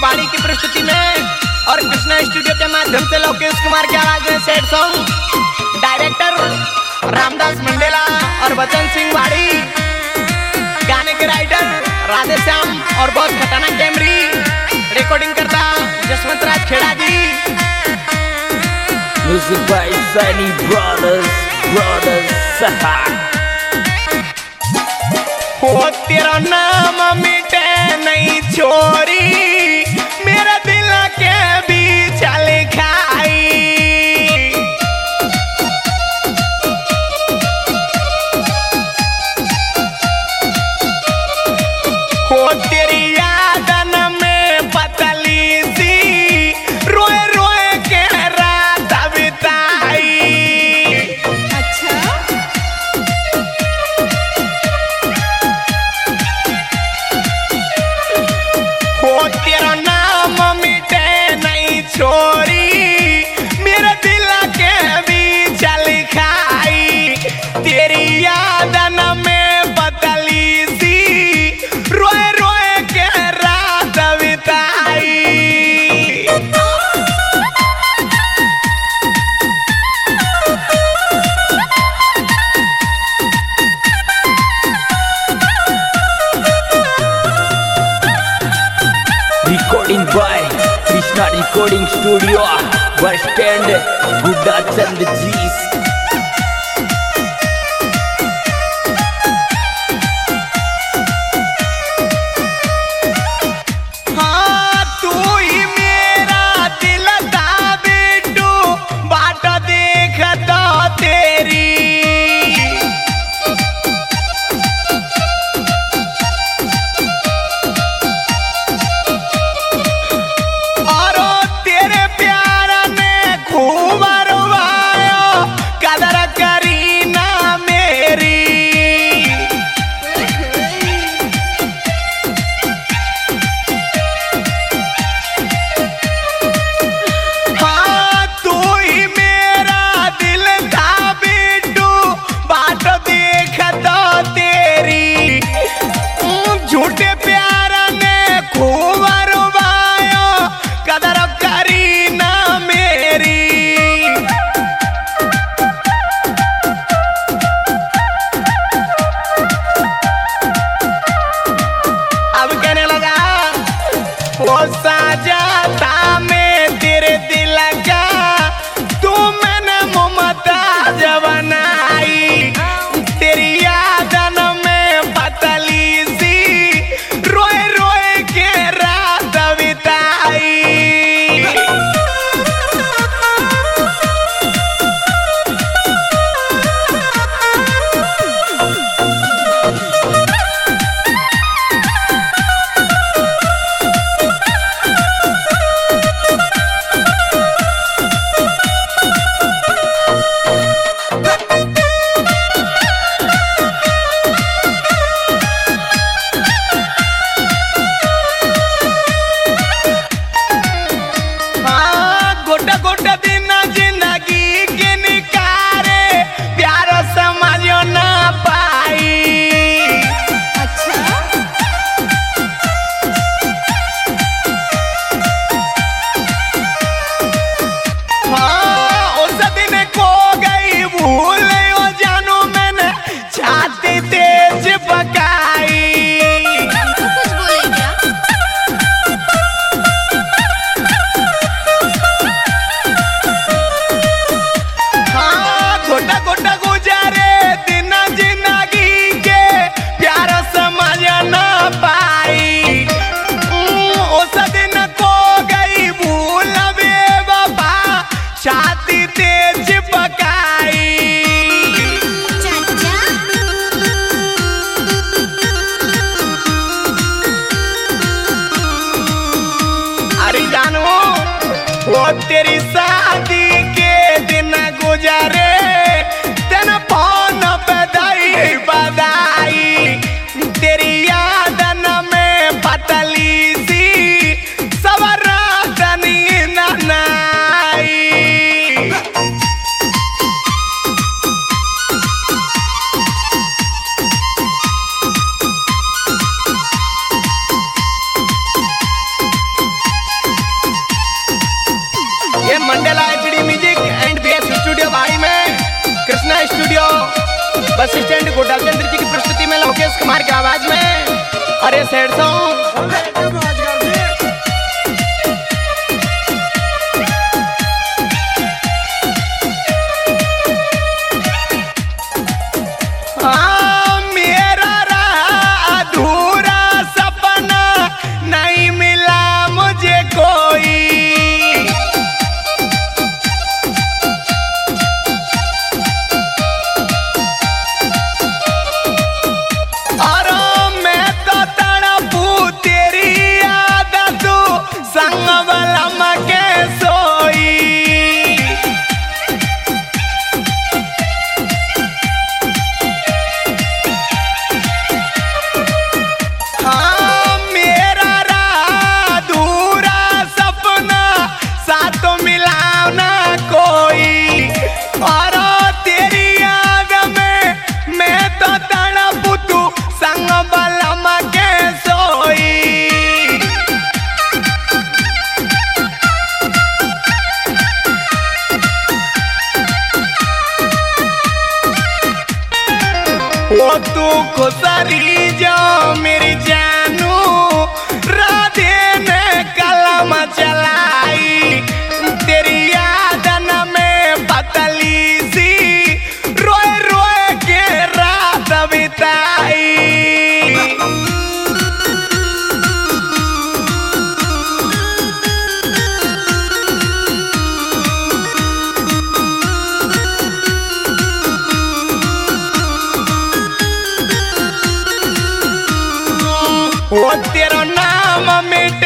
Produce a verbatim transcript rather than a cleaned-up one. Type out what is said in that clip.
वाणी की प्रस्तुति में और कृष्णा स्टूडियो के माध्यम से लोकेश कुमार की आवाज में set song director Ramdas Mandela और वचन सिंह वाड़ी, गाने के राइटर राधे श्याम और बहुत खटाना कैमरी, रिकॉर्डिंग करता Jaswant Raj Kheda ji. Music by Sunny brothers brothers. हो तेरा नाम मिटे नहीं छोरी, मेरा दिल के बीच लिखाई। हो तेरी यादन में पतली सी रोए रोए के रात बिताई। अच्छा हो तेरा नाम मिटे नहीं छोरी, मेरे दिल के बीच लिखाई। तेरी यादन में बदली सी रोए रोए के रात बिताई। Recording by Krishna Recording Studio, Bus Stand, Buddha Chand Jees. हाँ तू ही मेरा दिल था बिट्टू, बाट देखता तेरी। और तेरे प्यार ने खूब रुवाया, असिस्टेंट गोडाल चंद्र जी की प्रस्तुति में लोकेश कुमार की आवाज में और ये सैड सॉन्ग। वो तू खुसरी जो मेरी जानू राधे ने कलम चलाई तेरी याद न में पतली सी रोए रोए के रात बिताई। वो तेरा नाम मिट